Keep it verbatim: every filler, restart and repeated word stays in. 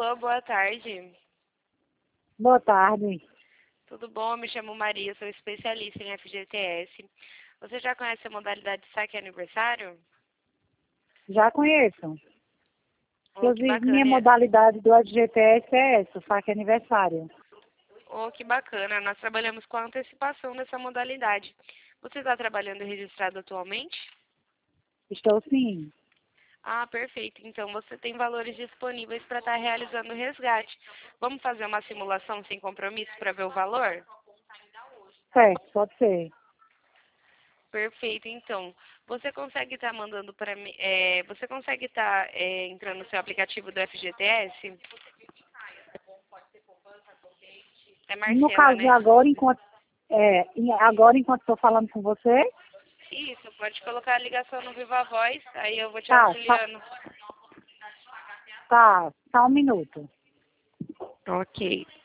Alô, boa tarde. Boa tarde. Tudo bom? Me chamo Maria, sou especialista em F G T S. Você já conhece a modalidade de saque aniversário? Já conheço. Oh, que Inclusive, minha bacana. modalidade do F G T S é essa, o saque aniversário. Oh, que bacana. Nós trabalhamos com a antecipação dessa modalidade. Você está trabalhando registrado atualmente? Estou sim. Ah, perfeito. Então você tem valores disponíveis para estar realizando o resgate. Vamos fazer uma simulação sem compromisso para ver o valor? Certo, pode ser. Perfeito, então. Você consegue estar mandando para mim, é, você consegue estar é, entrando no seu aplicativo do F G T S? É No Marcela, caso, né? agora, enquanto é, em- agora, enquanto estou falando com você, Isso, pode colocar a ligação no Viva Voz, aí eu vou te tá, só, auxiliando. tá, só um minuto. Ok.